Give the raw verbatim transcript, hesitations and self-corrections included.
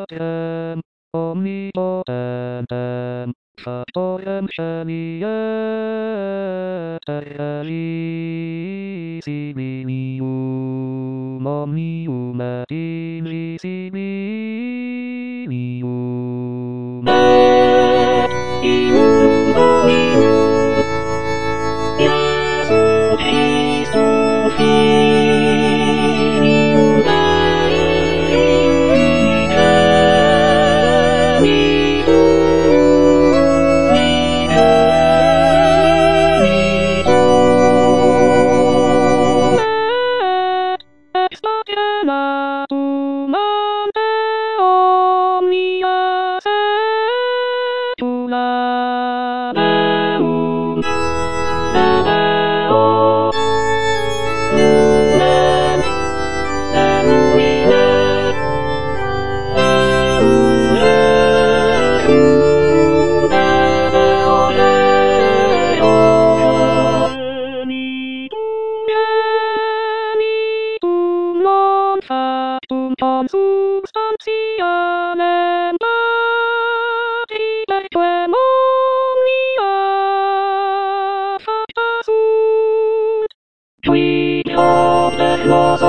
Bogiem, omnipotentem, Satorem Shemieter Elisimium, Omnium et Invisimium. Et Ium Dominum, Iesum Christum Filium Dei genitum, Igenitum, et extationatum ante omnia saecula Deum, Deo, Lumen, Lumine, Deum Ecum, Deo Deo, Genitum, Genitum, non factum consubstantialem particequem omnia facta sunt, qui ob de nos